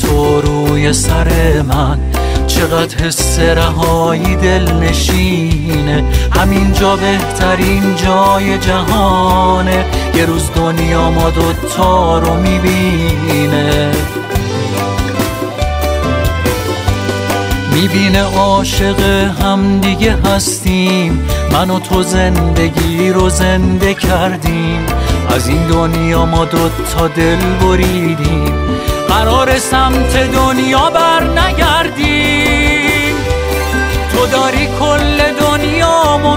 تو روی سر من، چقدر حس رهایی دل نشینه. همینجا بهترین جای جهانه، یه روز دنیا ما دوتا رو میبینه. میبینه عاشق هم دیگه هستیم، من و تو زندگی رو زنده کردیم. از این دنیا ما دوتا دل بریدیم، قرار سمت دنیا بر نگردیم. تو داری کل دنیامو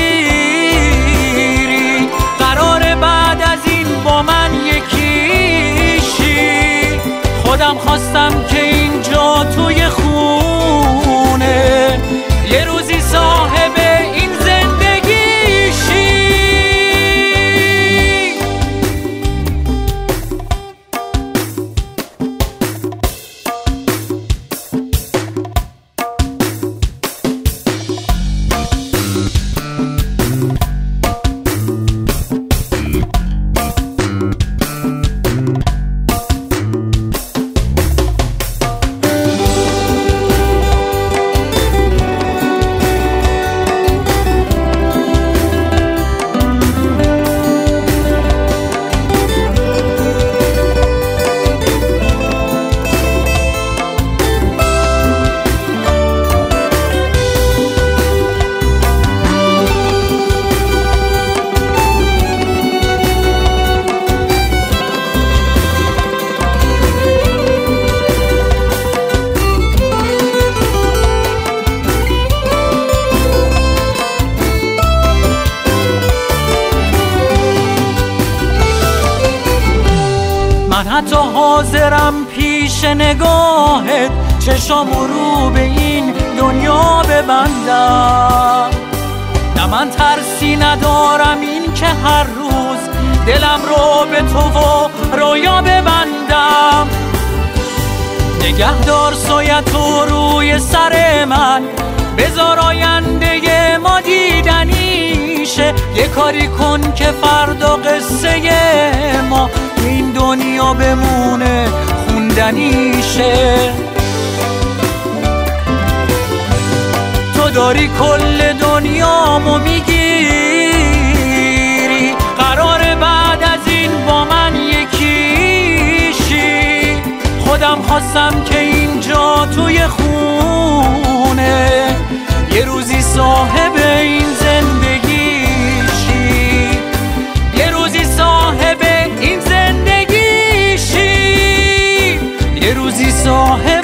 میگیری، قرار بعد از این با من یکیشی. خودم خواستم که اینجا توی خونه یه روزی صاحب این زندگیشی. من حتی حاضرم پیش نگاهت چشامو رو به این دنیا ببندم. نه من ترسی ندارم این که هر روز دلم رو به تو و رویا ببندم. نگهدار سایتو روی سر من، بذار آینده ما دیدنیشه. یه کاری کن که فردا قصه ما این دنیا بمونه خوندنیشه. تو داری کل دنیامو میگیری، قرار بعد از این با من یکیشی. خودم خواستم که اینجا توی خونه یه روزی صاحب این زندگیشی. یه روزی صاحب این زندگیشی، یه روزی صاحب